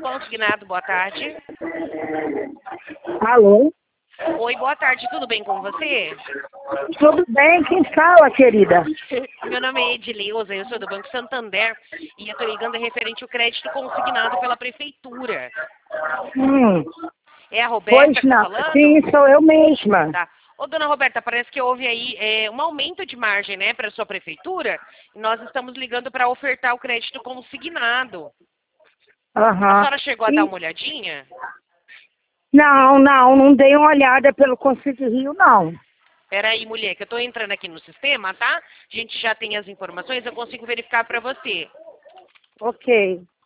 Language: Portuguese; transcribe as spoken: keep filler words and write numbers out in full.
Consignado, boa tarde. Alô? Oi, boa tarde, tudo bem com você? Tudo bem? Quem fala, querida? Meu nome é Edileuza, eu sou do Banco Santander e eu estou ligando referente ao crédito consignado pela Prefeitura. Hum, É a Roberta pois que está não. falando? Sim, sou eu mesma. Tá. Ô, dona Roberta, parece que houve aí é, um aumento de margem, né, para a sua prefeitura. E nós estamos ligando para ofertar o crédito consignado. A Aham. senhora chegou a dar E- uma olhadinha? Não, não, não dei uma olhada pelo Conselho Rio, não. Peraí, mulher, que eu estou entrando aqui no sistema, tá? A gente já tem as informações, eu consigo verificar para você. Ok.